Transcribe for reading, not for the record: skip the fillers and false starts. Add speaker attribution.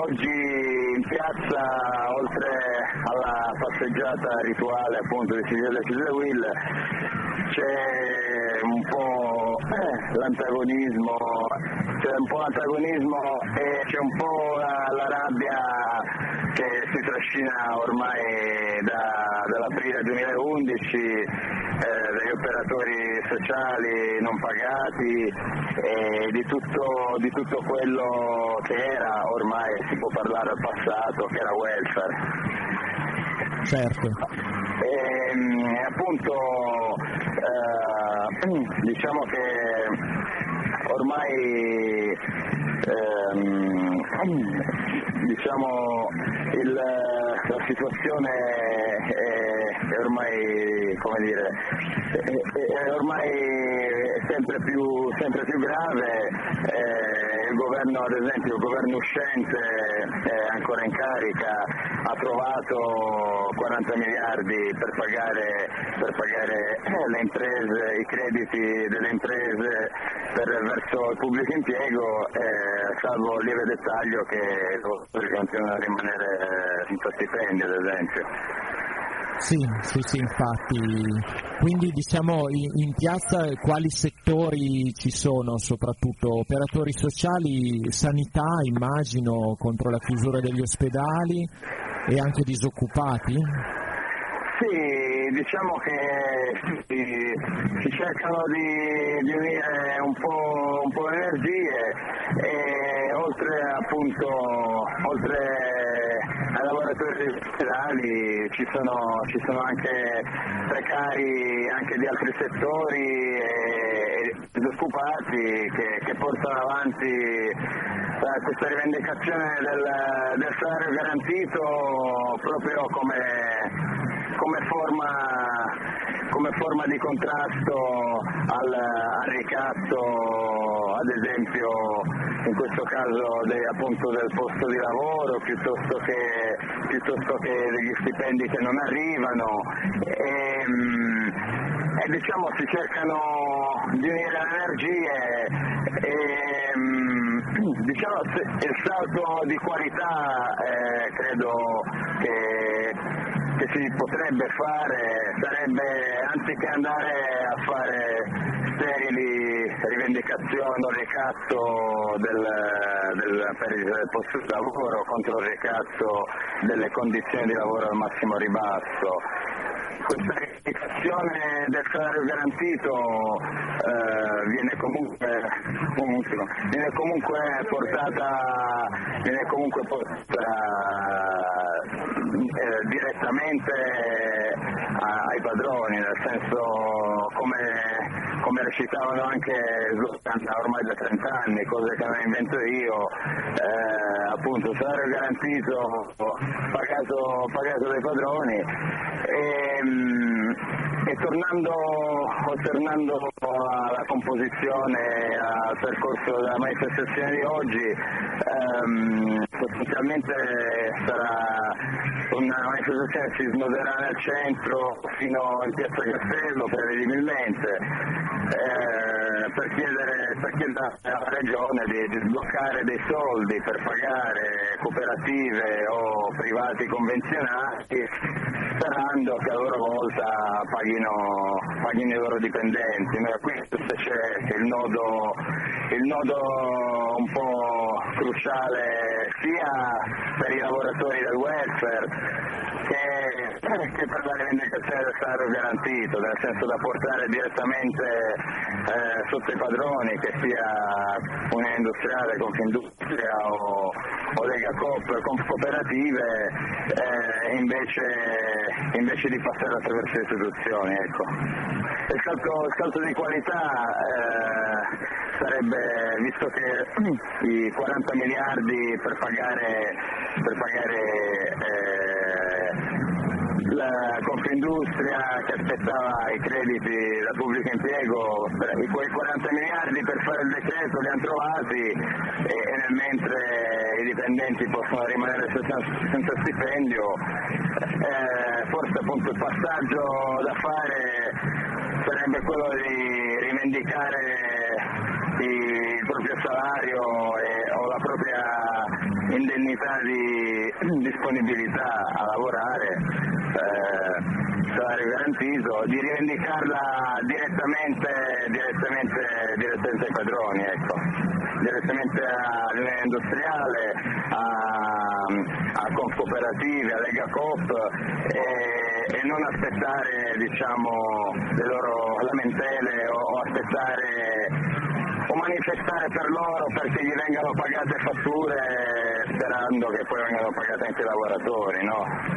Speaker 1: oggi in piazza, oltre alla passeggiata rituale appunto di Sigilla Will, c'è un po' l'antagonismo, e c'è un po' la rabbia che si trascina ormai dall'aprile 2011 degli operatori sociali non pagati e di tutto quello che era, ormai si può parlare al passato, che era welfare.
Speaker 2: Certo.
Speaker 1: E appunto diciamo che ormai la situazione è ormai, come dire, è ormai sempre più grave. Il governo, ad esempio, il governo uscente ancora in carica ha trovato 40 miliardi per pagare le imprese, i crediti delle imprese verso il pubblico impiego, salvo il lieve dettaglio che continuano a rimanere senza stipendio, ad esempio.
Speaker 2: Sì, infatti. Quindi diciamo in piazza quali settori ci sono, soprattutto operatori sociali, sanità immagino, contro la chiusura degli ospedali, e anche disoccupati?
Speaker 1: Sì, diciamo che si cercano di unire un po' le energie e oltre ai lavoratori ospedali ci sono anche precari anche di altri settori e disoccupati che portano avanti questa rivendicazione del salario garantito proprio come forma di contrasto al ricatto, ad esempio in questo caso appunto del posto di lavoro piuttosto che degli stipendi che non arrivano e diciamo si cercano di unire le energie e diciamo il salto di qualità credo che si potrebbe fare sarebbe, anziché andare a fare sterili rivendicazioni o ricatto del posto di lavoro contro il ricatto delle condizioni di lavoro al massimo ribasso. Questa rivendicazione del salario garantito viene comunque portata direttamente ai padroni, nel senso come recitavano anche ormai da 30 anni, cose che non invento io, appunto salario garantito pagato dai padroni e tornando alla composizione, al percorso della manifestazione di oggi, sostanzialmente sarà una manifestazione che si snoderà nel centro fino in piazza Castello prevedibilmente per chiedere alla Regione di sbloccare dei soldi per pagare cooperative o privati convenzionati, sperando che a loro volta paghino i loro dipendenti. Qui c'è il nodo un po' cruciale sia per i lavoratori del welfare che per la rivendicazione del salario garantito, nel senso da portare direttamente sotto i padroni, che sia Unione Industriale, Confindustria o Lega Coop con cooperative, invece di passare attraverso le istituzioni. Ecco. Il salto di qualità sarebbe, visto che i 40 miliardi per pagare la Confindustria che aspettava i crediti dal pubblico impiego, quei 40 miliardi per fare il decreto li hanno trovati e mentre i dipendenti possono rimanere senza stipendio, forse appunto il passaggio da fare sarebbe quello di rivendicare il proprio salario o la propria indennità di disponibilità a lavorare, salario garantito, di rivendicarla direttamente ai padroni, ecco, direttamente a livello industriale, a Confcooperative, a Lega Coop, e non aspettare, diciamo, le loro lamentele o aspettare o manifestare per loro perché gli vengano pagate fatture sperando che poi vengano pagati anche i lavoratori, no?